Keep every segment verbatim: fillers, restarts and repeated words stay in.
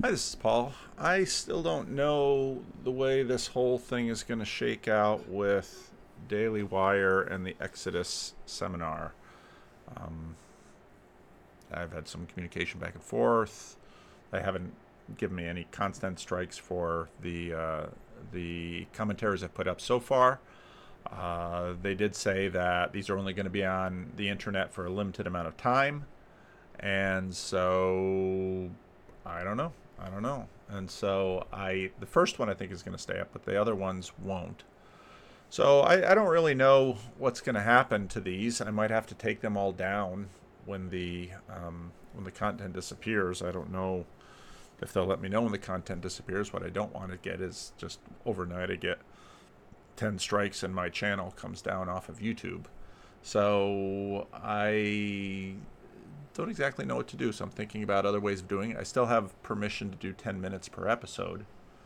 Hi, this is Paul. I still don't know the way this whole thing is going to shake out with Daily Wire and the Exodus seminar. Um, I've had some communication back and forth. They haven't given me any constant strikes for the uh, the commentaries I've put up so far. Uh, they did say that these are only going to be on the internet for a limited amount of time, and so I don't know. I don't know. And so I, the first one I think is going to stay up, but the other ones won't. So I, I don't really know what's going to happen to these. I might have to take them all down when the um, when the content disappears. I don't know if they'll let me know when the content disappears. What I don't want to get is just overnight I get ten strikes and my channel comes down off of YouTube. So I don't exactly know what to do, so I'm thinking about other ways of doing it. I still have permission to do ten minutes per episode.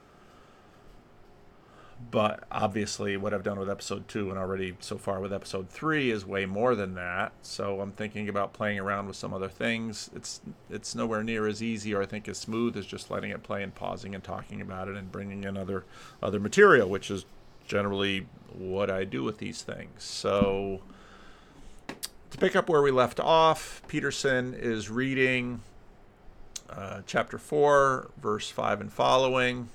But obviously what I've done with episode two and already so far with episode three is way more than that. So I'm thinking about playing around with some other things. It's it's nowhere near as easy or I think as smooth as just letting it play and pausing and talking about it and bringing in other other material, which is generally what I do with these things. So to pick up where we left off, Peterson is reading uh, chapter four, verse five and following.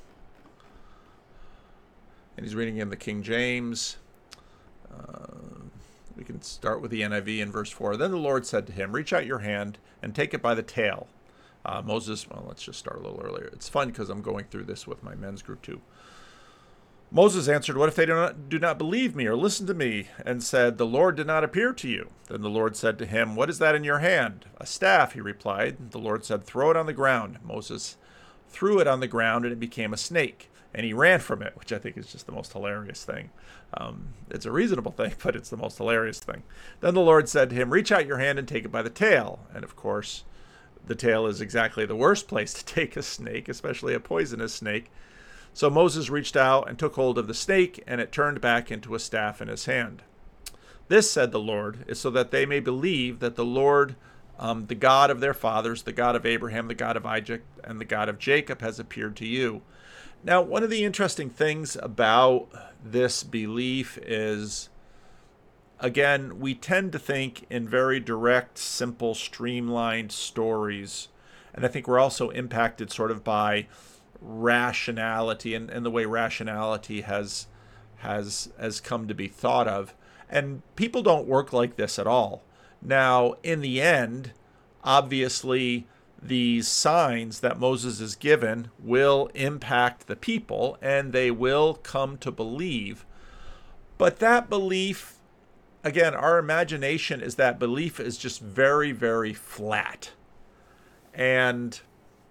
And he's reading in the King James. Uh, we can start with the N I V in verse four. Then the Lord said to him, reach out your hand and take it by the tail. Uh, Moses, well, let's just start a little earlier. It's fun because I'm going through this with my men's group too. Moses answered, what if they do not, do not believe me or listen to me? And said, the Lord did not appear to you. Then the Lord said to him, what is that in your hand? A staff, he replied. The Lord said, throw it on the ground. Moses threw it on the ground and it became a snake. And he ran from it, which I think is just the most hilarious thing. Um, it's a reasonable thing, but it's the most hilarious thing. Then the Lord said to him, reach out your hand and take it by the tail. And of course, the tail is exactly the worst place to take a snake, especially a poisonous snake. So Moses reached out and took hold of the snake, and it turned back into a staff in his hand. This, said the Lord, is so that they may believe that the Lord, um, the God of their fathers, the God of Abraham, the God of Isaac, and the God of Jacob has appeared to you. Now, one of the interesting things about this belief is, again, we tend to think in very direct, simple, streamlined stories. And I think we're also impacted sort of by rationality and, and the way rationality has has has come to be thought of. And people don't work like this at all. Now, in the end, obviously, these signs that Moses is given will impact the people and they will come to believe. But that belief, again, our imagination is that belief is just very, very flat. And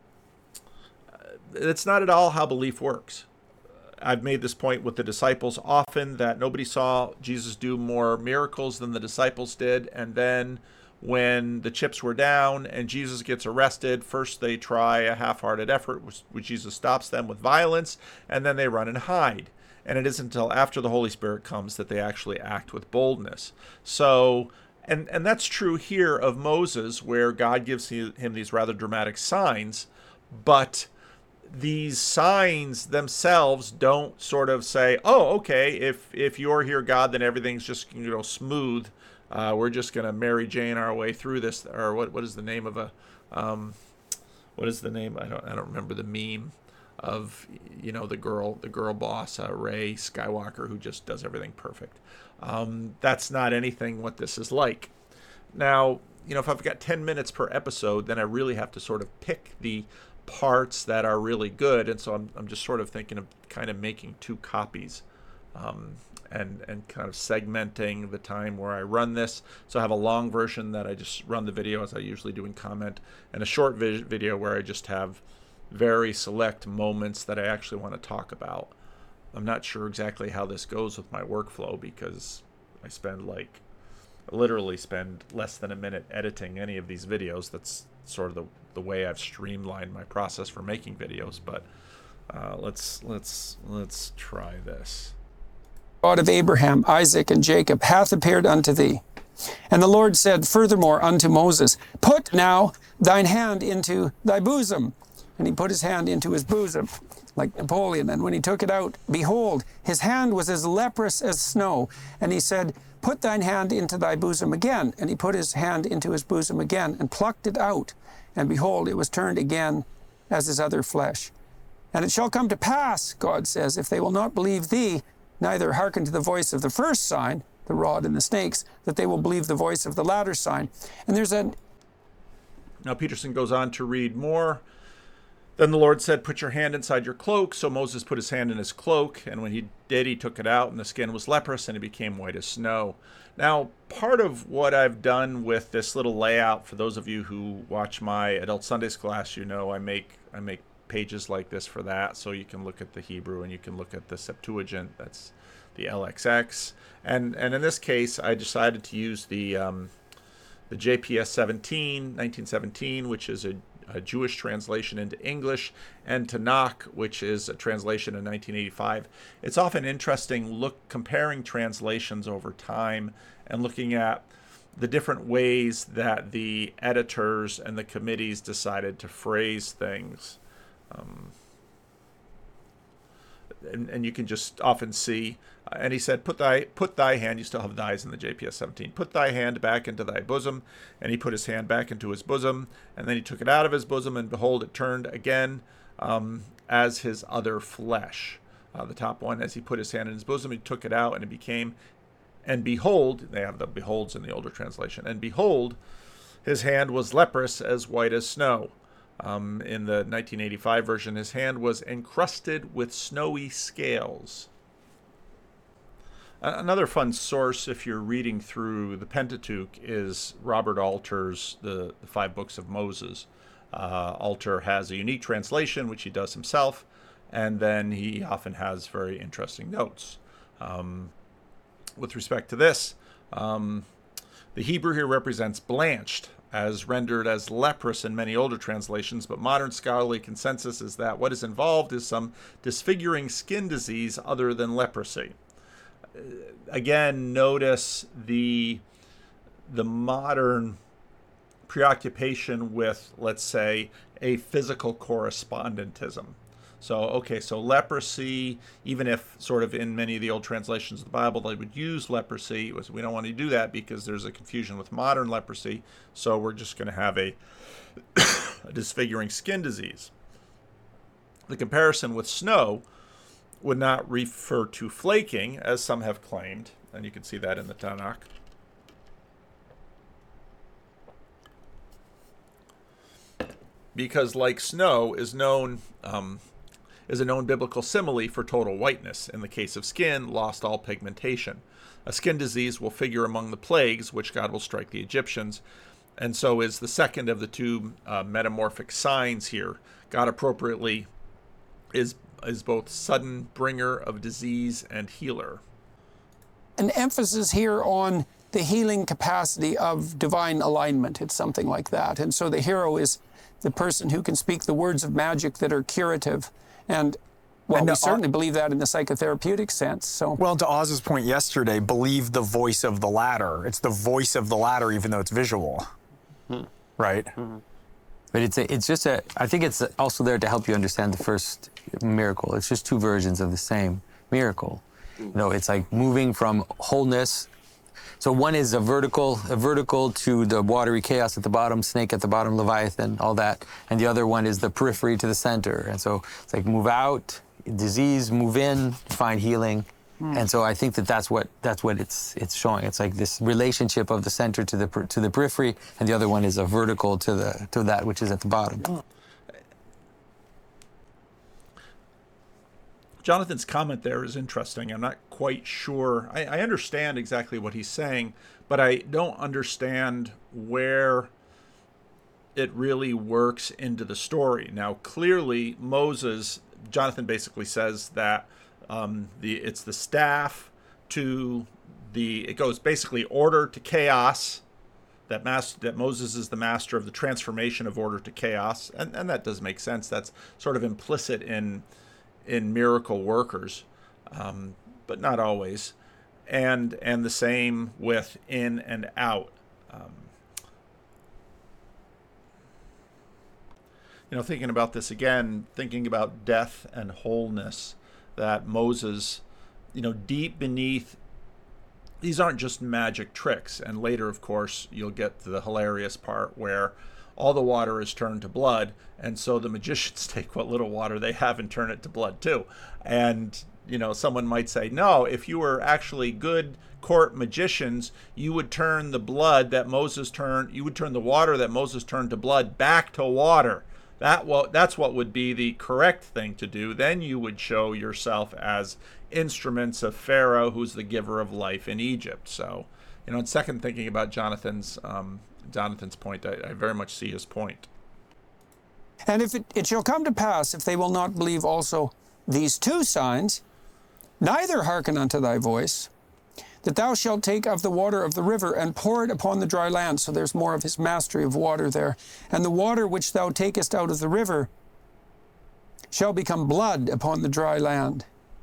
it's not at all how belief works. I've made this point with the disciples often that nobody saw Jesus do more miracles than the disciples did. And then when the chips were down and Jesus gets arrested, first they try a half-hearted effort, which, which Jesus stops them with violence, and then they run and hide. And it isn't until after the Holy Spirit comes that they actually act with boldness. So, and, and that's true here of Moses, where God gives him these rather dramatic signs, but these signs themselves don't sort of say, oh, okay, if if you're here, God, then everything's just, you know, smooth. Uh, we're just going to Mary Jane our way through this. Or what what is the name of a, um, what is the name? I don't I don't remember the meme of, you know, the girl, the girl boss, uh, Rey Skywalker, who just does everything perfect. Um, that's not anything what this is like. Now, you know, if I've got ten minutes per episode, then I really have to sort of pick the parts that are really good, and so I'm I'm just sort of thinking of kind of making two copies, um, and and kind of segmenting the time where I run this. So I have a long version that I just run the video as I usually do in comment, and a short vi- video where I just have very select moments that I actually want to talk about. I'm not sure exactly how this goes with my workflow because I spend like literally spend less than a minute editing any of these videos. That's sort of the the way I've streamlined my process for making videos, but uh, let's let's let's try this. God of Abraham, Isaac, and Jacob hath appeared unto thee. And the Lord said furthermore unto Moses, put now thine hand into thy bosom. and he put his hand into his bosom, like Napoleon. And when he took it out, behold, his hand was as leprous as snow. And he said, put thine hand into thy bosom again. And he put his hand into his bosom again, and plucked it out. And behold, it was turned again as his other flesh. And it shall come to pass, God says, if they will not believe thee, neither hearken to the voice of the first sign, the rod and the snakes, that they will believe the voice of the latter sign. And there's a... Now Peterson goes on to read more. Then the Lord said, put your hand inside your cloak. So Moses put his hand in his cloak, and when he did, he took it out, and the skin was leprous, and it became white as snow. Now, part of what I've done with this little layout, for those of you who watch my Adult Sundays class, you know I make I make pages like this for that, so you can look at the Hebrew and you can look at the Septuagint. That's the L X X, and and in this case, I decided to use the um, the J P S seventeen, nineteen seventeen, which is a, a Jewish translation into English, and Tanakh, which is a translation in nineteen eighty-five. It's often interesting look comparing translations over time and looking at the different ways that the editors and the committees decided to phrase things. Um, and, and you can just often see, uh, and he said, put thy put thy hand, you still have thys in the J P S seventeen, put thy hand back into thy bosom. And he put his hand back into his bosom, and then he took it out of his bosom, and behold, it turned again um, as his other flesh. Uh, the top one, as he put his hand in his bosom, he took it out, and it became, and behold, they have the beholds in the older translation, and behold, his hand was leprous as white as snow. Um, in the nineteen eighty-five version, his hand was encrusted with snowy scales. Another fun source, if you're reading through the Pentateuch, is Robert Alter's The, the Five Books of Moses. Uh, Alter has a unique translation, which he does himself, and then he often has very interesting notes. Um, with respect to this, um, the Hebrew here represents blanched, as rendered as leprous in many older translations, but modern scholarly consensus is that what is involved is some disfiguring skin disease other than leprosy. Uh, again, notice the the modern preoccupation with, let's say, a physical correspondentism. So, okay, so leprosy, even if sort of in many of the old translations of the Bible they would use leprosy, was we don't want to do that because there's a confusion with modern leprosy, so we're just going to have a, a disfiguring skin disease. The comparison with snow would not refer to flaking, as some have claimed, and you can see that in the Tanakh. Because like snow is known... Um, is a known biblical simile for total whiteness. In the case of skin, lost all pigmentation. A skin disease will figure among the plagues which God will strike the Egyptians, and so is the second of the two uh, metamorphic signs here. God appropriately is is both sudden bringer of disease and healer. An emphasis here on the healing capacity of divine alignment. It's something like that. And so the hero is the person who can speak the words of magic that are curative. And, well, and we uh, certainly believe that in the psychotherapeutic sense. So, well, to Oz's point yesterday, believe the voice of the latter. It's the voice of the latter, even though it's visual, hmm. right? Mm-hmm. But it's a, it's just a. I think it's also there to help you understand the first miracle. It's just two versions of the same miracle. You know, it's like moving from wholeness. So one is a vertical, a vertical to the watery chaos at the bottom, snake at the bottom, Leviathan, all that. And the other one is the periphery to the center. And so it's like move out, disease, move in, find healing. Hmm. And so I think that that's what that's what it's it's showing. It's like this relationship of the center to the to the periphery, and the other one is a vertical to the to that which is at the bottom. Jonathan's comment there is interesting. I'm not quite sure. I, I understand exactly what he's saying, but I don't understand where it really works into the story. Now, clearly, Moses, Jonathan basically says that um, the it's the staff to the, it goes basically order to chaos, that master, that Moses is the master of the transformation of order to chaos, and, and that does make sense. That's sort of implicit in in miracle workers, um, but not always. And and the same with in and out. Um, you know, thinking about this again, thinking about death and wholeness, that Moses, you know, deep beneath, these aren't just magic tricks. And later, of course, you'll get to the hilarious part where all the water is turned to blood, and so the magicians take what little water they have and turn it to blood too. And, you know, someone might say, no, if you were actually good court magicians, you would turn the blood that Moses turned, you would turn the water that Moses turned to blood back to water. That what that's what would be the correct thing to do. Then you would show yourself as instruments of Pharaoh, who's the giver of life in Egypt. So, you know, in second thinking about Jonathan's um, Jonathan's point, I, I very much see his point. And if it, it shall come to pass, if they will not believe also these two signs, neither hearken unto thy voice, that thou shalt take of the water of the river and pour it upon the dry land. So there's more of his mastery of water there. And the water which thou takest out of the river shall become blood upon the dry land.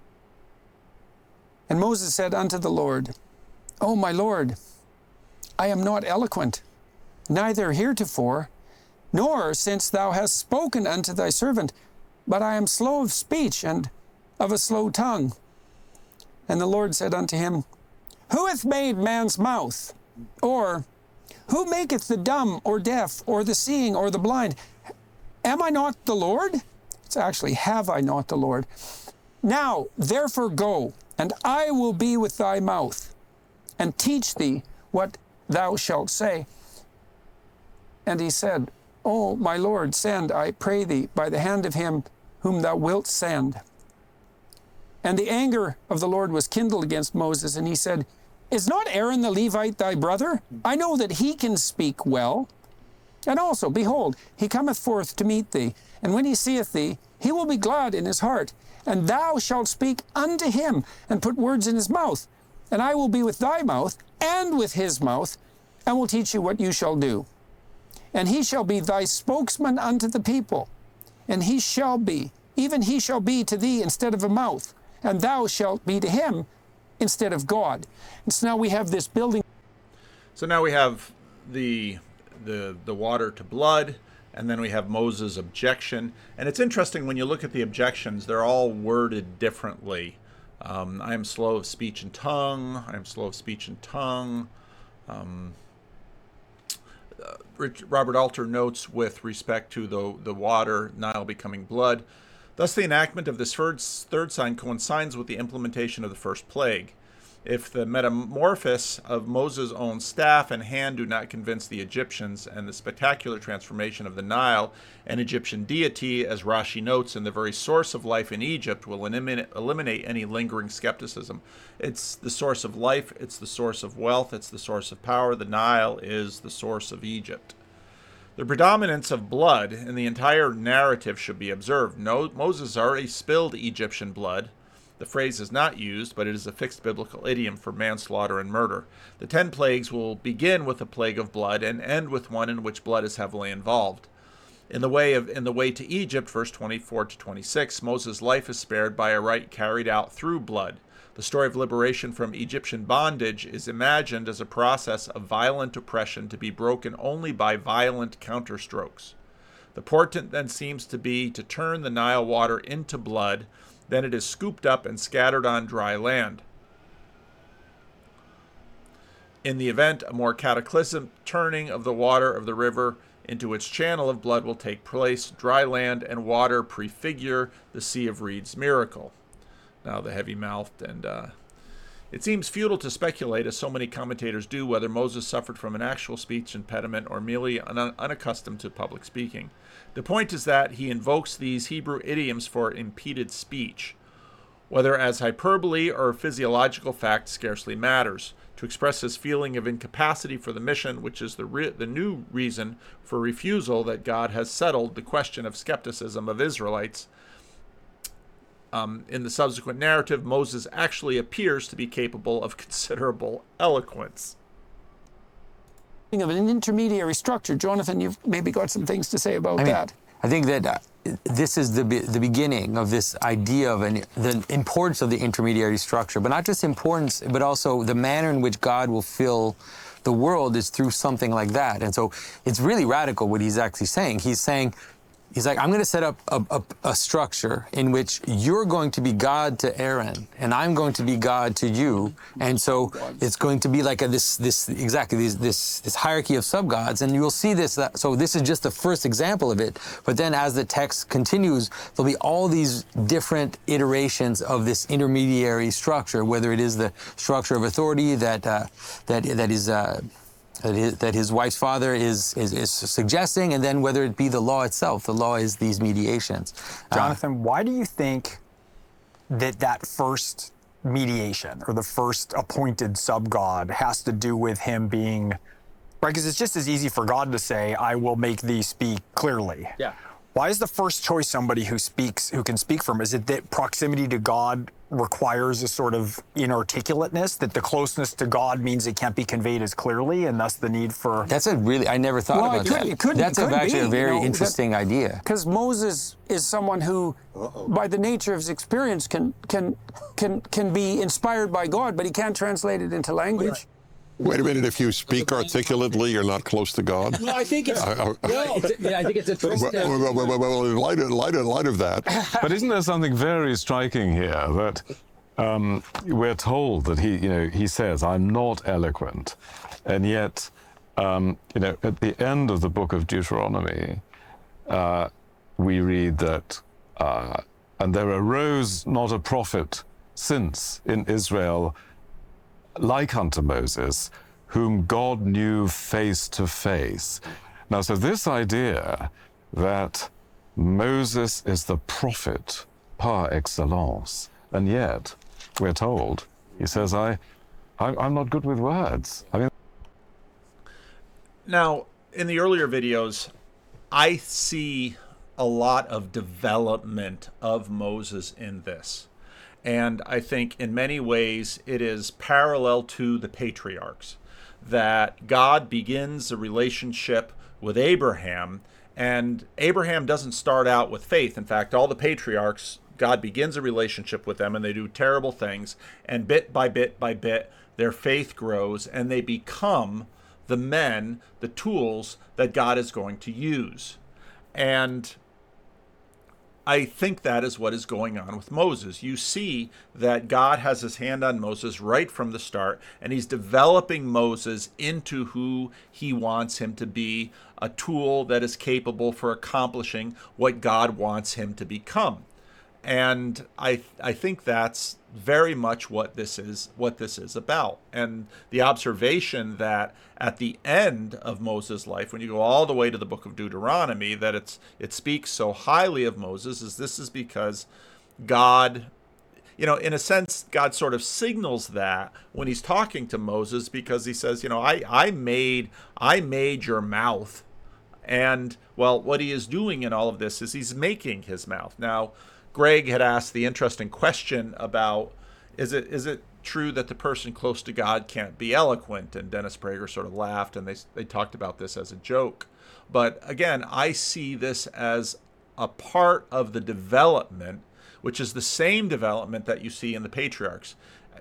And Moses said unto the Lord, O my Lord, I am not eloquent, neither heretofore, nor since thou hast spoken unto thy servant, but I am slow of speech and of a slow tongue. And the Lord said unto him, Who hath made man's mouth? Or, who maketh the dumb or deaf or the seeing or the blind? Am I not the Lord? It's actually, have I not the Lord? Now, therefore go, and I will be with thy mouth, and teach thee what thou shalt say. And he said, O my Lord, send, I pray thee, by the hand of him whom thou wilt send. And the anger of the Lord was kindled against Moses, and he said, Is not Aaron the Levite thy brother? I know that he can speak well. And also, behold, he cometh forth to meet thee, and when he seeth thee, he will be glad in his heart. And thou shalt speak unto him, and put words in his mouth. And I will be with thy mouth, and with his mouth, and will teach you what you shall do. And he shall be thy spokesman unto the people. And he shall be, even he shall be to thee instead of a mouth. And thou shalt be to him instead of God. And so now we have this building. So now we have the the the water to blood, and then we have Moses' objection. And it's interesting when you look at the objections, they're all worded differently. Um, I am slow of speech and tongue. I am slow of speech and tongue. Um, uh, Rich, Robert Alter notes with respect to the the water, Nile becoming blood. Thus, the enactment of this third, third sign coincides with the implementation of the first plague. If the metamorphosis of Moses' own staff and hand do not convince the Egyptians, and the spectacular transformation of the Nile, an Egyptian deity, as Rashi notes, in the very source of life in Egypt, will eliminate, eliminate any lingering skepticism. It's the source of life, it's the source of wealth, it's the source of power. The Nile is the source of Egypt. The predominance of blood in the entire narrative should be observed. No, Moses already spilled Egyptian blood. The phrase is not used, but it is a fixed biblical idiom for manslaughter and murder. The ten plagues will begin with a plague of blood and end with one in which blood is heavily involved. In the way of in the way to Egypt, verse twenty-four to twenty-six, Moses' life is spared by a rite carried out through blood. The story of liberation from Egyptian bondage is imagined as a process of violent oppression to be broken only by violent counterstrokes. The portent then seems to be to turn the Nile water into blood, then it is scooped up and scattered on dry land. In the event, a more cataclysmic turning of the water of the river into its channel of blood will take place. Dry land and water prefigure the Sea of Reeds miracle. Now the heavy-mouthed, and uh, it seems futile to speculate, as so many commentators do, whether Moses suffered from an actual speech impediment or merely un- unaccustomed to public speaking. The point is that he invokes these Hebrew idioms for impeded speech. Whether as hyperbole or physiological fact scarcely matters. To express his feeling of incapacity for the mission, which is the, re- the new reason for refusal that God has settled the question of skepticism of Israelites. Um, in the subsequent narrative, Moses actually appears to be capable of considerable eloquence. Of an intermediary structure. Jonathan, you've maybe got some things to say about I mean, that. I think that uh, this is the be- the beginning of this idea of an, the importance of the intermediary structure, but not just importance, but also the manner in which God will fill the world is through something like that. And so it's really radical what he's actually saying. He's saying, he's like, I'm going to set up a, a, a structure in which you're going to be God to Aaron, and I'm going to be God to you. And so it's going to be like a, this, this exactly this, this, this hierarchy of sub-gods. And you'll see this. That, so this is just the first example of it. But then as the text continues, there'll be all these different iterations of this intermediary structure, whether it is the structure of authority that uh, that that is. Uh, That his, that his wife's father is, is is suggesting, and then whether it be the law itself. The law is these mediations. Jonathan, uh, why do you think that that first mediation or the first appointed sub-god has to do with him being, right? Because it's just as easy for God to say, I will make thee speak clearly. Yeah. Why is the first choice somebody who speaks, who can speak for him? Is it that proximity to God requires a sort of inarticulateness, that the closeness to God means it can't be conveyed as clearly, and thus the need for... That's a really, I never thought Well, about it could- that. it could- That's it could a, actually be, a very you know, interesting that- idea. Because Moses is someone who, by the nature of his experience, can can can can be inspired by God, but he can't translate it into language. Wait a minute, if you speak articulately, you're not close to God? Well, I think it's, I- I- well, it's- yeah, I think it's a Well, well, well, well, well, in light of, light of, light of that, But isn't there something very striking here that um, we're told that he, you know, he says, "I'm not eloquent," and yet, um, you know, at the end of the book of Deuteronomy, uh, we read that, uh, and there arose not a prophet since in Israel like unto Moses, whom God knew face to face. Now, so this idea that Moses is the prophet par excellence, and yet we're told, he says, I, I I'm not good with words. I mean, Now, in the earlier videos, I see a lot of development of Moses in this. And I think in many ways it is parallel to the patriarchs, that God begins a relationship with Abraham, and Abraham doesn't start out with faith. In fact, all the patriarchs, God begins a relationship with them and they do terrible things, and bit by bit by bit, their faith grows and they become the men, the tools that God is going to use. And I think that is what is going on with Moses. You see that God has his hand on Moses right from the start, and he's developing Moses into who he wants him to be, a tool that is capable for accomplishing what God wants him to become. And I I think that's very much what this is what this is about. And the observation that at the end of Moses' life, when you go all the way to the book of Deuteronomy, that it's it speaks so highly of Moses, is this is because God, you know, in a sense, God sort of signals that when he's talking to Moses, because he says, you know, I, I made I made your mouth. And well, what he is doing in all of this is he's making his mouth. Now, Greg had asked the interesting question about, is it is it true that the person close to God can't be eloquent? And Dennis Prager sort of laughed, and they they talked about this as a joke. But again, I see this as a part of the development, which is the same development that you see in the patriarchs.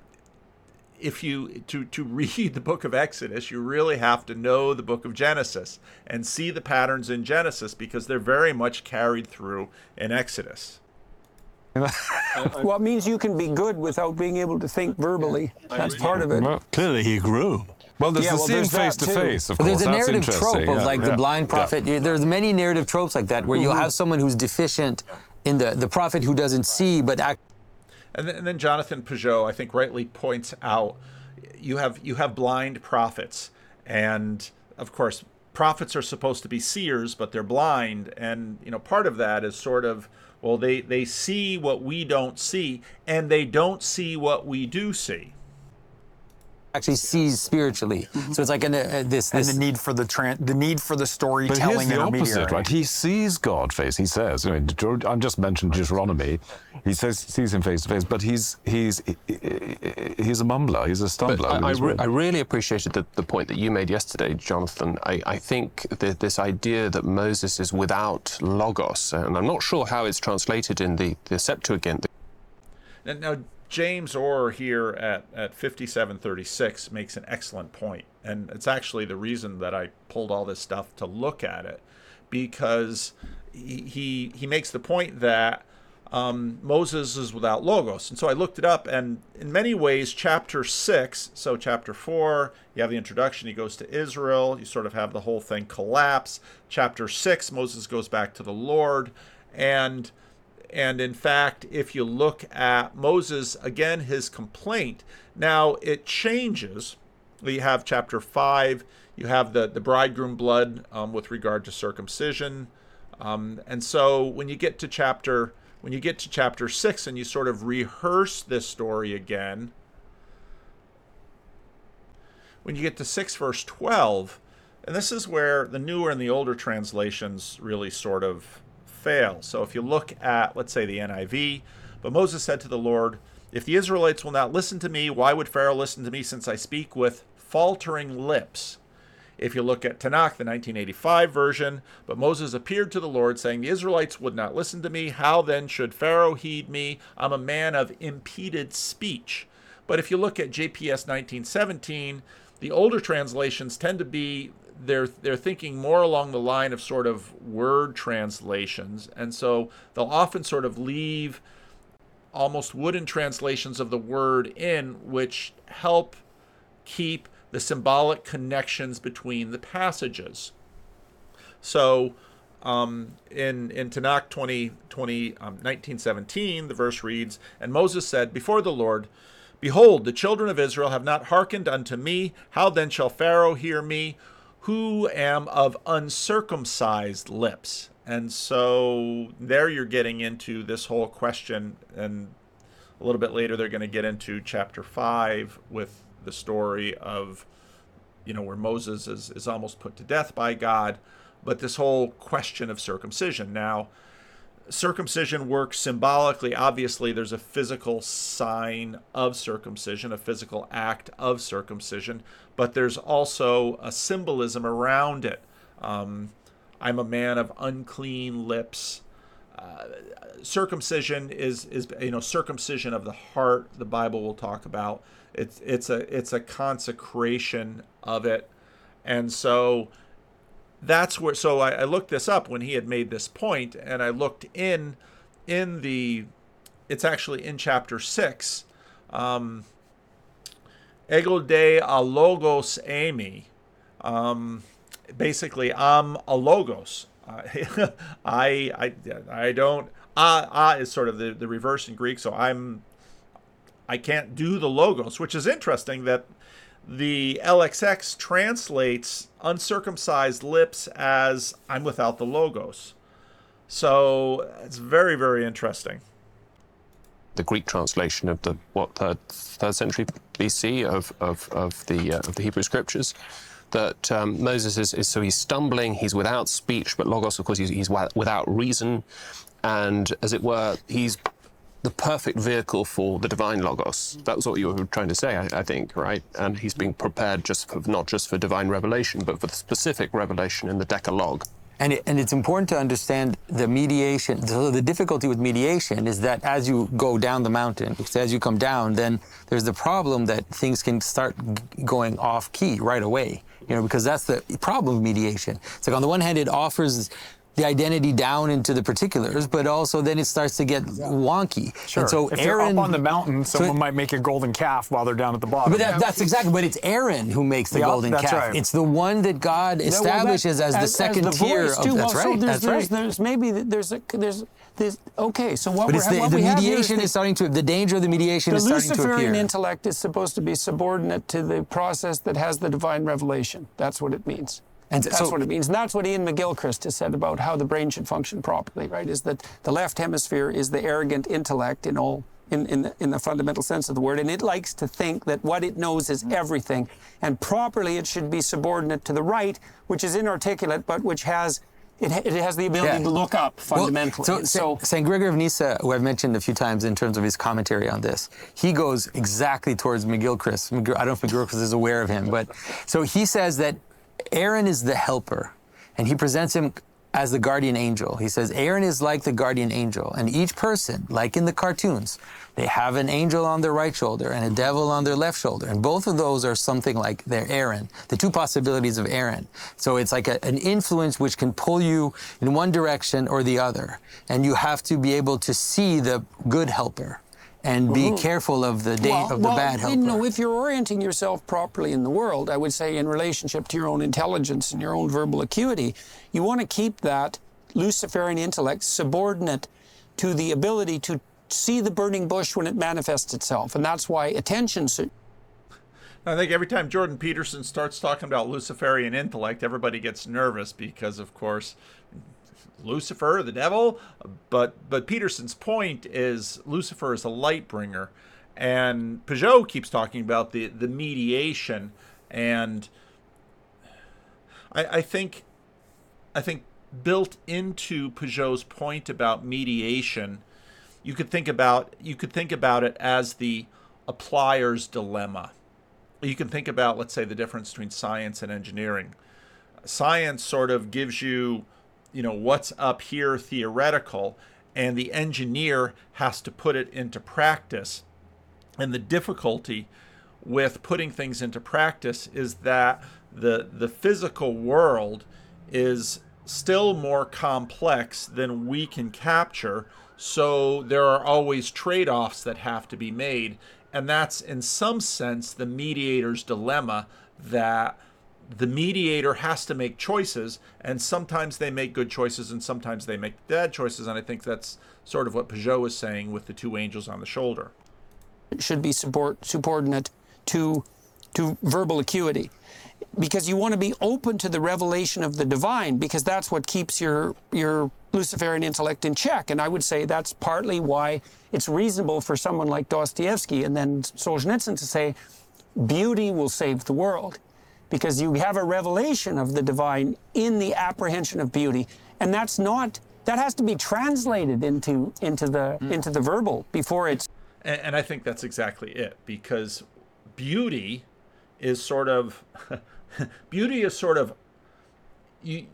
If you to to read the book of Exodus, you really have to know the book of Genesis and see the patterns in Genesis, because they're very much carried through in Exodus. Well, it means you can be good without being able to think verbally. That's part of it. well, clearly he grew. well, there's Yeah, the well, seeing there's that face to too. face, of But course. there's a That's narrative trope interesting, of yeah, like yeah. the blind prophet. You- There's many narrative tropes like that where you'll have someone who's deficient in the, the prophet who doesn't see, but act. And then, and then Jonathan Peugeot, I think, rightly points out, you have you have blind prophets, and of course, prophets are supposed to be seers, but they're blind, and you know, part of that is sort of, well, they they see what we don't see, and they don't see what we do see. actually sees spiritually. So it's like an, uh, this, And this the need for the tran- the need for the But storytelling here's the intermediary. opposite, right? He sees God face. He says, I mean, Deut- I just mentioned Deuteronomy. He says sees him face to face, but he's he's he's a mumbler. He's a But stumbler. I, I, with his re- words. I really appreciated the, the point that you made yesterday, Jonathan. I, I think that this idea that Moses is without logos, and I'm not sure how it's translated in the, the Septuagint. And now James Orr here at, at fifty-seven thirty-six makes an excellent point. And it's actually the reason that I pulled all this stuff to look at it, because he, he, he makes the point that um, Moses is without logos. And so I looked it up, and in many ways, chapter six, so chapter four, you have the introduction, he goes to Israel, you sort of have the whole thing collapse. Chapter six, Moses goes back to the Lord, and and in fact, if you look at Moses, again, his complaint, now it changes. You have chapter five, you have the, the bridegroom blood um, with regard to circumcision. Um, and so when you get to chapter when you get to chapter six and you sort of rehearse this story again, when you get to six verse twelve, and this is where the newer and the older translations really sort of fail. So if you look at, let's say, the N I V, but Moses said to the Lord, if the Israelites will not listen to me, why would Pharaoh listen to me, since I speak with faltering lips? If you look at Tanakh, the nineteen eighty-five version, but Moses appeared to the Lord, saying, the Israelites would not listen to me. How then should Pharaoh heed me? I'm a man of impeded speech. But if you look at J P S nineteen seventeen, the older translations tend to be, they're, they're thinking more along the line of sort of word translations. And so they'll often sort of leave almost wooden translations of the word in, which help keep the symbolic connections between the passages. So um, in, in Tanakh twenty, twenty, um, nineteen seventeen, the verse reads, and Moses said before the Lord, behold, the children of Israel have not hearkened unto me. How then shall Pharaoh hear me, who am of uncircumcised lips? And so there you're getting into this whole question, and a little bit later they're going to get into chapter five with the story of, you know, where Moses is, is almost put to death by God, but this whole question of circumcision. Now, circumcision works symbolically. Obviously, there's a physical sign of circumcision, a physical act of circumcision, but there's also a symbolism around it. Um, I'm a man of unclean lips. Uh, circumcision is, is, you know, circumcision of the heart, the Bible will talk about. It's it's a it's a consecration of it, and so that's where. So I, I looked this up when he had made this point, and I looked in in the. It's actually in chapter six. Um, Ego de a logos ami. Um, basically, I'm a logos. I I I don't. Ah ah is sort of the, the reverse in Greek. So I'm. I can't do the logos, which is interesting that the L X X translates uncircumcised lips as I'm without the logos. So it's very, very interesting. The Greek translation of the what third, third century B C of of, of the uh, of the Hebrew Scriptures, that um, Moses is, is so he's stumbling, he's without speech, but logos, of course, he's, he's without reason, and as it were, he's the perfect vehicle for the divine logos. That was what you were trying to say, I, I think, right? And he's being prepared just for, not just for divine revelation, but for the specific revelation in the Decalogue. And, it, and it's important to understand the mediation. So the difficulty with mediation is that as you go down the mountain, because as you come down, then there's the problem that things can start g- going off key right away. You know, because that's the problem of mediation. It's like on the one hand, it offers the identity down into the particulars, but also then it starts to get wonky. Sure. And so if Aaron, you're up on the mountain, someone so, might make a golden calf while they're down at the bottom. But that, that's exactly. But it's Aaron who makes the Yep, golden that's calf. right. It's the one that God Yeah, well, that- establishes as, as the second as the tier voice, of. too. That's Well, right. So there's, that's there's, right. there's maybe there's a there's there's okay. So what But we're it's the, what the we have here mediation is is starting to. The danger of the mediation the is starting to Luciferian appear. intellect is supposed to be subordinate to the process that has the divine revelation. That's what it means. And That's so- what it means. And that's what Ian McGilchrist has said about how the brain should function properly, right? Is that the left hemisphere is the arrogant intellect in all in, in, the, in the fundamental sense of the word, and it likes to think that what it knows is everything. And properly it should be subordinate to the right, which is inarticulate, but which has it, it has the ability Yeah. to look up fundamentally. Well, And so, so Saint Gregory of Nyssa, who I've mentioned a few times in terms of his commentary on this, he goes exactly towards McGilchrist. McGil- I don't know if McGilchrist is aware of him, but so he says that Aaron is the helper, and he presents him as the guardian angel. He says Aaron is like the guardian angel, and each person, like in the cartoons, they have an angel on their right shoulder and a devil on their left shoulder, and both of those are something like their Aaron, the two possibilities of Aaron. So it's like a, an influence which can pull you in one direction or the other, and you have to be able to see the good helper and be Mhm. careful of the day well, of the well, bad helper. You know, if you're orienting yourself properly in the world, I would say in relationship to your own intelligence and your own verbal acuity, you want to keep that Luciferian intellect subordinate to the ability to see the burning bush when it manifests itself. And that's why attention... I think every time Jordan Peterson starts talking about Luciferian intellect, everybody gets nervous because, of course, Lucifer, the devil, but but Peterson's point is Lucifer is a light bringer, and Pageau keeps talking about the the mediation, and I, I think I think built into Pageau's point about mediation, you could think about you could think about it as the applier's dilemma. You can think about, let's say, the difference between science and engineering. Science sort of gives you, you know, what's up here theoretical, and the engineer has to put it into practice. And the difficulty with putting things into practice is that the the physical world is still more complex than we can capture, so there are always trade-offs that have to be made. And that's, in some sense, the mediator's dilemma, that the mediator has to make choices, and sometimes they make good choices and sometimes they make bad choices. And I think that's sort of what Pageau is saying with the two angels on the shoulder. It should be support, subordinate to, to verbal acuity, because you want to be open to the revelation of the divine, because that's what keeps your, your Luciferian intellect in check. And I would say that's partly why it's reasonable for someone like Dostoevsky and then Solzhenitsyn to say, beauty will save the world, because you have a revelation of the divine in the apprehension of beauty. And that's not, that has to be translated into, into, the, mm. into the verbal before it's... And, and I think that's exactly it, because beauty is sort of, beauty is sort of, you,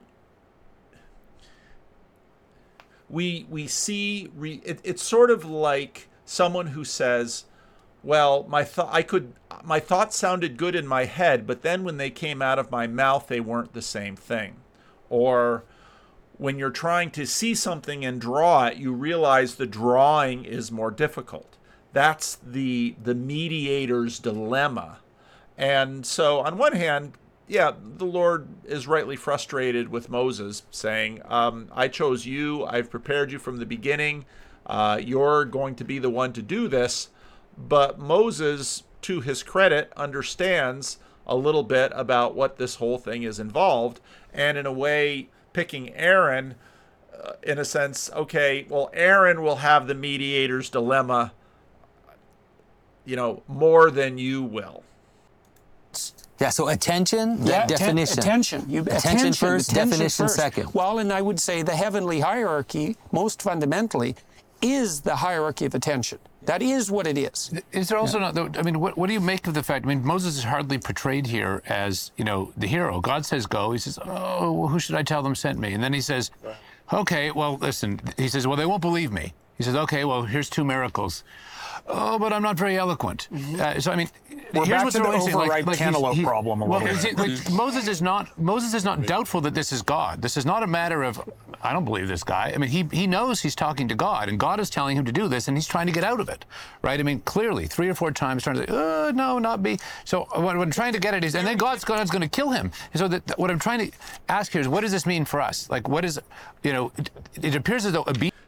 we we see re, it, it's sort of like someone who says, well, my thought I could my thoughts sounded good in my head, but then when they came out of my mouth, they weren't the same thing. Or when you're trying to see something and draw it, you realize the drawing is more difficult. That's the the mediator's dilemma. And so on one hand, yeah, the Lord is rightly frustrated with Moses, saying, um, I chose you, I've prepared you from the beginning, uh, you're going to be the one to do this. But Moses, to his credit, understands a little bit about what this whole thing is involved, and in a way, picking Aaron, uh, in a sense, okay, well, Aaron will have the mediator's dilemma, you know, more than you will. Yeah, so attention, yeah, de- definition. Attention. You, attention, attention first, attention definition first. second. Well, and I would say the heavenly hierarchy, most fundamentally, is the hierarchy of attention. That is what it is. Is there also yeah. not, I mean, what, what do you make of the fact, I mean, Moses is hardly portrayed here as, you know, the hero. God says go. He says, oh, well, who should I tell them sent me? And then he says, okay, well, listen. He says, well, they won't believe me. He says, okay, well, here's two miracles. Oh, but I'm not very eloquent. Mm-hmm. uh, so I mean, We're here's back what's to the interesting. overripe like, like cantaloupe he, problem a well, little bit. Like, Moses is not Moses is not doubtful that this is God. This is not a matter of I don't believe this guy. I mean, he he knows he's talking to God, and God is telling him to do this, and he's trying to get out of it, right? I mean, clearly, three or four times trying to say, oh, no, not me. So what, what I'm trying to get at is, and then God's God's going to kill him. And so that, what I'm trying to ask here is, what does this mean for us? Like, what is, you know, it, it appears as though a be-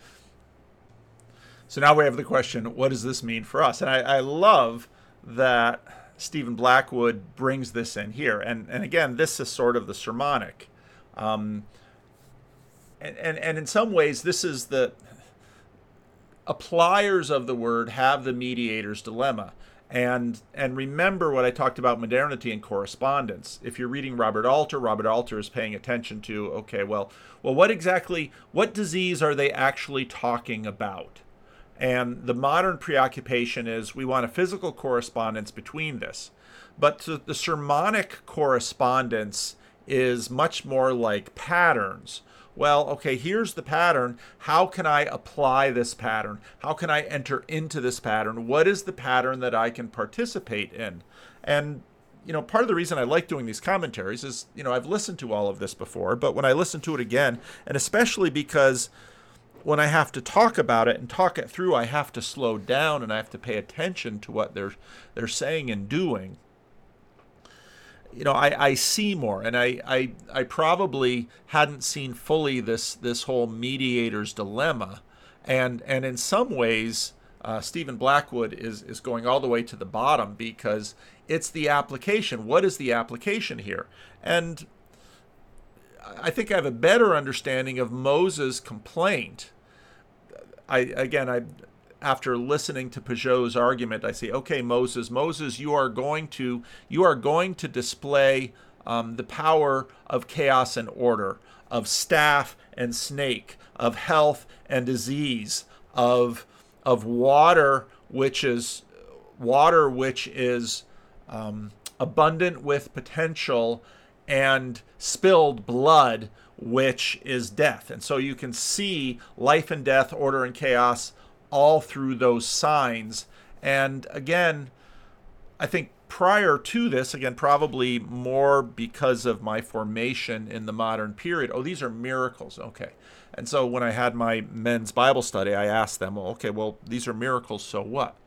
So now we have the question, what does this mean for us? And I, I love that Stephen Blackwood brings this in here. And, and again, this is sort of the sermonic. Um, and, and, and in some ways, this is the appliers of the word have the mediator's dilemma. And and remember what I talked about modernity and correspondence. If you're reading Robert Alter, Robert Alter is paying attention to, okay, well, well, what exactly, what disease are they actually talking about? And the modern preoccupation is we want a physical correspondence between this. But the, the sermonic correspondence is much more like patterns, well, okay, here's the pattern. How can I apply this pattern? How can I enter into this pattern? What is the pattern that I can participate in? And, you know, part of the reason I like doing these commentaries is, you know, I've listened to all of this before, but when I listen to it again, and especially because when I have to talk about it and talk it through, I have to slow down and I have to pay attention to what they're they're saying and doing. You know, I, I see more, and I, I I probably hadn't seen fully this this whole mediator's dilemma, and and in some ways, uh, Stephen Blackwood is is going all the way to the bottom because it's the application. What is the application here? And I think I have a better understanding of Moses' complaint. I again I. After listening to Peugeot's argument, I say, okay, Moses, Moses, you are going to you are going to display um, the power of chaos and order, of staff and snake, of health and disease, of of water which is water which is um, abundant with potential, and spilled blood which is death. And so you can see life and death, order and chaos, all through those signs. And again, I think prior to this, again, probably more because of my formation in the modern period, oh, these are miracles. Okay. And so when I had my men's Bible study, I asked them, well, okay, well, these are miracles, so what?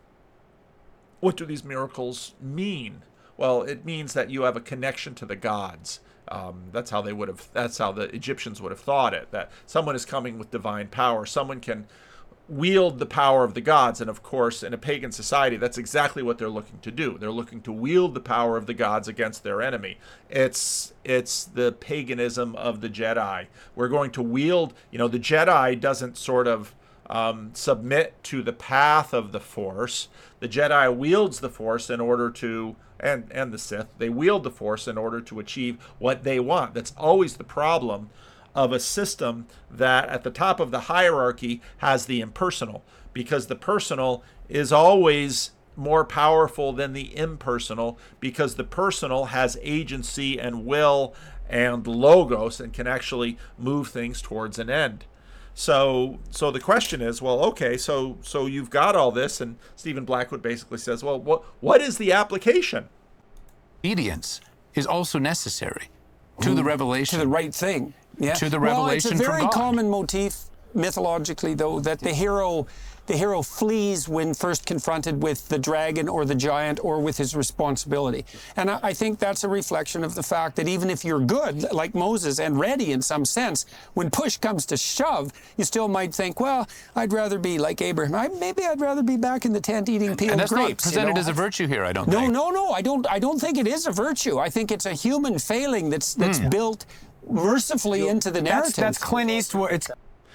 What do these miracles mean? Well, it means that you have a connection to the gods. Um, that's how they would have, that's how the Egyptians would have thought it, that someone is coming with divine power. Someone can wield the power of the gods. And of course, in a pagan society, that's exactly what they're looking to do. They're looking to wield the power of the gods against their enemy. It's it's the paganism of the Jedi. We're going to wield, you know, the Jedi doesn't sort of um, submit to the path of the Force. The Jedi wields the Force in order to, and, and the Sith, they wield the Force in order to achieve what they want. That's always the problem of a system that at the top of the hierarchy has the impersonal, because the personal is always more powerful than the impersonal, because the personal has agency and will and logos and can actually move things towards an end. So so the question is, well, okay, so so you've got all this, and Stephen Blackwood basically says, well, what what is the application? Obedience is also necessary to the revelation. To the right thing. Yeah. To the well, it's a revelation very from God. common motif mythologically, though, that the hero the hero flees when first confronted with the dragon or the giant or with his responsibility. And I, I think that's a reflection of the fact that even if you're good, like Moses, and ready in some sense, when push comes to shove, you still might think, well, I'd rather be like Abraham. I, maybe I'd rather be back in the tent eating peeled And that's grapes. not presented you know? as a virtue here, I don't no, think. No, no, no. I don't. I don't think it is a virtue. I think it's a human failing that's that's Mm. built mercifully into the narrative. That's, that's Clint Eastwood. It's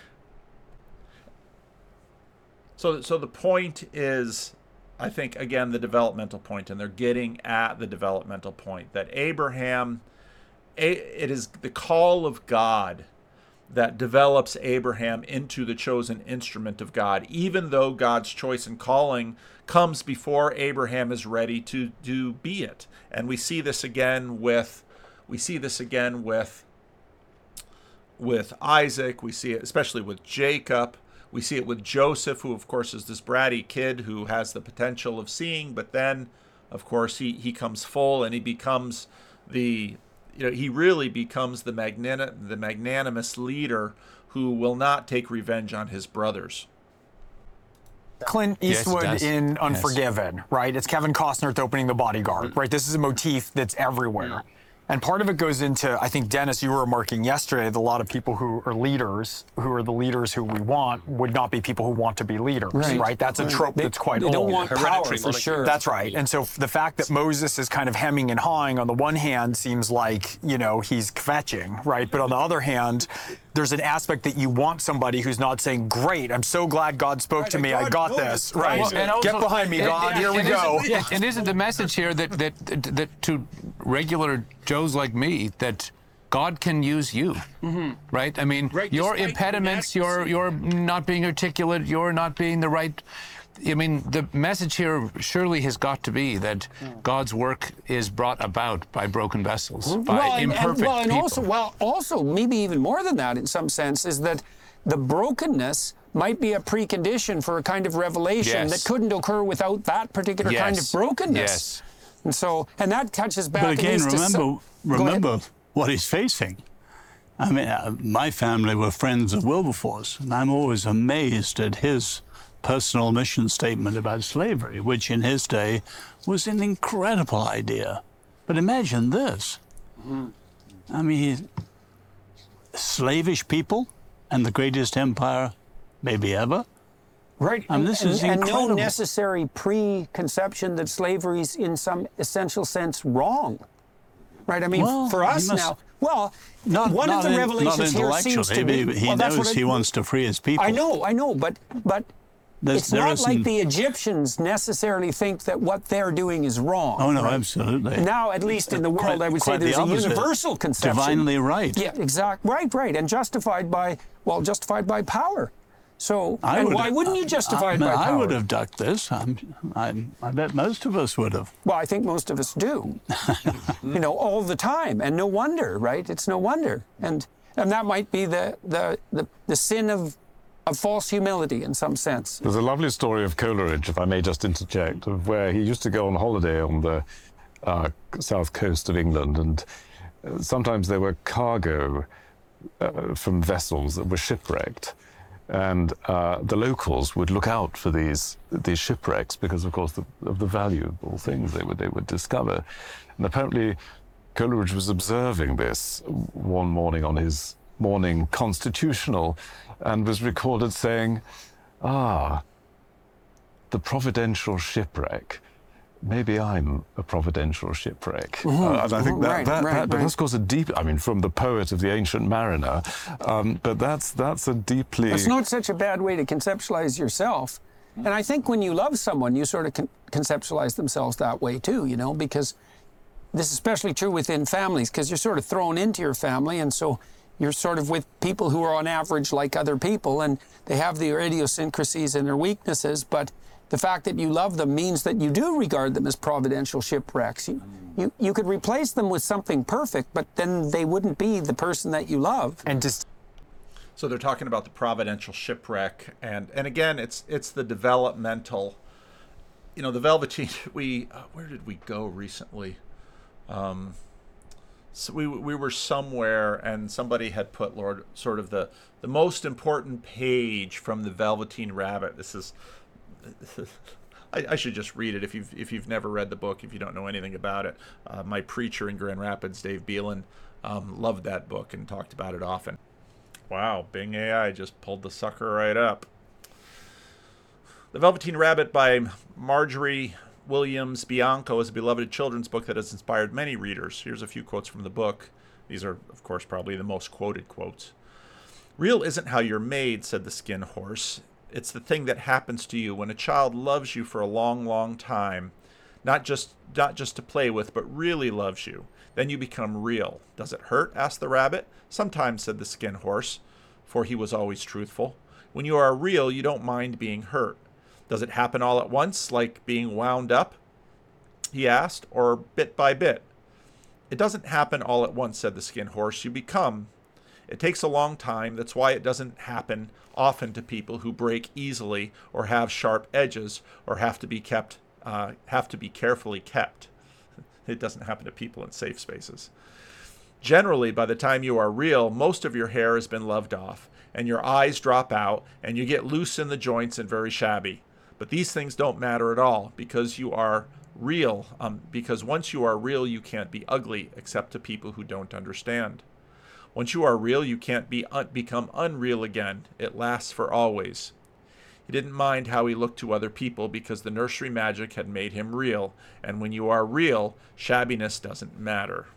So, so the point is, I think, again, the developmental point, and they're getting at the developmental point, that Abraham, it is the call of God that develops Abraham into the chosen instrument of God, even though God's choice and calling comes before Abraham is ready to, to be it. And we see this again with, we see this again with, with Isaac. We see it especially with Jacob. We see it with Joseph, who, of course, is this bratty kid who has the potential of seeing, but then, of course, he, he comes full and he becomes the, you know, he really becomes the magnan- the magnanimous leader who will not take revenge on his brothers. Clint Yes, it Eastwood does. in Yes. Unforgiven, right? It's Kevin Costner at the opening The Bodyguard, right? This is a motif that's everywhere. And part of it goes into, I think, Dennis, you were remarking yesterday that a lot of people who are leaders, who are the leaders who we want, would not be people who want to be leaders, right? Right. That's a trope They- that's quite they old. don't want power, Hereditary for monarchy. sure. That's right. And so the fact that Moses is kind of hemming and hawing on the one hand seems like, you know, he's kvetching, right? But on the other hand, there's an aspect that you want somebody who's not saying, great, I'm so glad God spoke to me, I got this, right? Well, and also- Get behind me, and- God, and- here we and go. Isn't, and isn't the message here that, that, that, that to regular Joes like me, that God can use you, right? I mean, Right, your despite impediments, the your your not being articulate, your not being the right I mean, the message here surely has got to be that God's work is brought about by broken vessels, by well, and, imperfect and, well, and people. also, well, also, maybe even more than that, in some sense, is that the brokenness might be a precondition for a kind of revelation Yes. that couldn't occur without that particular kind of Yes. brokenness. Yes. And so, and that touches back. But at again, least to remember, some- Go ahead. remember what he's facing. I mean, uh, my family were friends of Wilberforce, and I'm always amazed at his personal mission statement about slavery, which in his day was an incredible idea. But imagine this. I mean, slavish people and the greatest empire maybe ever. Right. I mean, this and, is and no incredible. necessary preconception that slavery's in some essential sense wrong. Right. I mean, Well, for he us must- now, well, Not, one not of the in- revelations not here seems to intellectually. be. He well, that's knows what he I- wants to free his people. I know, I know, but but There's- it's there not like isn't- the Egyptians necessarily think that what they're doing is wrong. Oh, no, right? absolutely. Now, at least in the world, Quite- I would say quite the there's a opposite. universal conception. Divinely right. Yeah, exact. Right, right, and justified by well, justified by power. So, I and would- why wouldn't you justify I, it mean, by power? I would have ducked this. I'm, I'm, I bet most of us would have. Well, I think most of us do. You know, all the time, and no wonder, right? It's no wonder, and and that might be the the the, the sin of of false humility in some sense. There's a lovely story of Coleridge, if I may just interject, of where he used to go on holiday on the uh, south coast of England, and uh, sometimes there were cargo uh, from vessels that were shipwrecked. And uh, the locals would look out for these these shipwrecks because, of course, the, of the valuable things they would they would discover. And apparently, Coleridge was observing this one morning on his morning constitutional, and was recorded saying, "Ah, the providential shipwreck. Maybe I'm a providential shipwreck." Mm-hmm. Uh, and I think that, Right, that, right, that but right. that's, of course, a deep. I mean, from the poet of the Ancient Mariner, um, but that's that's a deeply. It's not such a bad way to conceptualize yourself. And I think when you love someone, you sort of con- conceptualize themselves that way too, you know, because this is especially true within families, because you're sort of thrown into your family, and so you're sort of with people who are on average like other people, and they have their idiosyncrasies and their weaknesses, but the fact that you love them means that you do regard them as providential shipwrecks. You, you, you could replace them with something perfect, but then they wouldn't be the person that you love. And just So they're talking about the providential shipwreck, and and again, it's it's the developmental. You know, the Velveteen. We uh, where did we go recently? Um, so we we were somewhere, and somebody had put Lord sort of the the most important page from the Velveteen Rabbit. This is. I, I should just read it if you've if you've never read the book, if you don't know anything about it. Uh, my preacher in Grand Rapids, Dave Beelan, um, loved that book and talked about it often. Wow, Bing A I just pulled the sucker right up. The Velveteen Rabbit by Marjorie Williams Bianco is a beloved children's book that has inspired many readers. Here's a few quotes from the book. These are, of course, probably the most quoted quotes. "Real isn't how you're made," said the Skin Horse. "It's the thing that happens to you when a child loves you for a long, long time. Not just not just to play with, but really loves you. Then you become real. Does it hurt?" asked the rabbit. "Sometimes," said the Skin Horse, for he was always truthful. "When you are real, you don't mind being hurt. Does it happen all at once, like being wound up?" he asked, "or bit by bit?" "It doesn't happen all at once," said the Skin Horse. "You become. It takes a long time. That's why it doesn't happen often to people who break easily or have sharp edges or have to be kept, uh, have to be carefully kept. It doesn't happen to people in safe spaces. Generally, by the time you are real, most of your hair has been loved off, and your eyes drop out, and you get loose in the joints and very shabby. But these things don't matter at all, because you are real. Um, because once you are real, you can't be ugly, except to people who don't understand. Once you are real, you can't be un- become unreal again. It lasts for always." He didn't mind how he looked to other people because the nursery magic had made him real. And when you are real, shabbiness doesn't matter.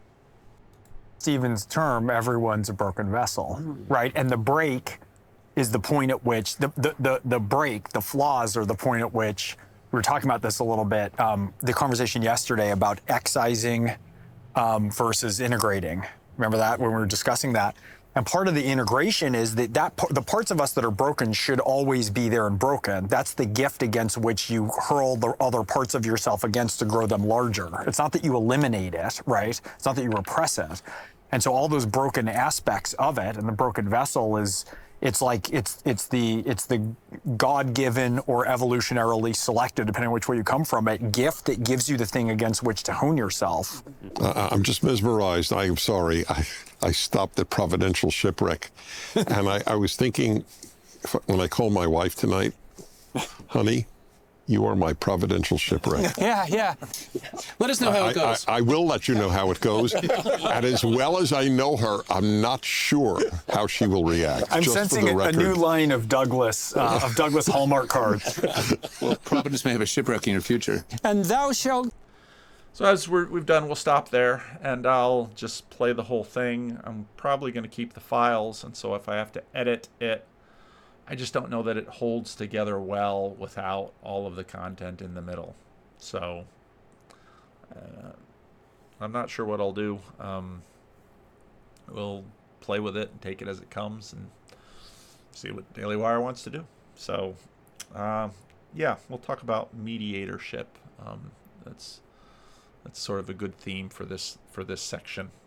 Stephen's term, everyone's a broken vessel, right? And the break is the point at which, the, the, the, the break, the flaws are the point at which, we were talking about this a little bit, um, the conversation yesterday about excising um, versus integrating. Remember that when we were discussing that? And part of the integration is that, that par- the parts of us that are broken should always be there and broken. That's the gift against which you hurl the other parts of yourself against to grow them larger. It's not that you eliminate it, right? It's not that you repress it. And so all those broken aspects of it, and the broken vessel is, it's like, it's it's the it's the God-given or evolutionarily selected, depending on which way you come from it, gift that gives you the thing against which to hone yourself. Uh, I'm just mesmerized. I am sorry. I, I stopped at Providential Shipwreck. And I, I was thinking, when I called my wife tonight, honey, you are my Providential Shipwreck. Yeah, yeah. Let us know how I, it goes. I, I will let you know how it goes. And as well as I know her, I'm not sure how she will react. I'm just sensing for the a, a record. new line of Douglas uh, of Douglas Hallmark cards. Well, Providence may have a shipwreck in your future. And thou shalt. So as we're, we've done, we'll stop there, and I'll just play the whole thing. I'm probably going to keep the files, and so if I have to edit it, I just don't know that it holds together well without all of the content in the middle. So uh, I'm not sure what I'll do. Um, we'll play with it and take it as it comes and see what Daily Wire wants to do. So uh, yeah, we'll talk about mediatorship. Um, that's that's sort of a good theme for this for this section.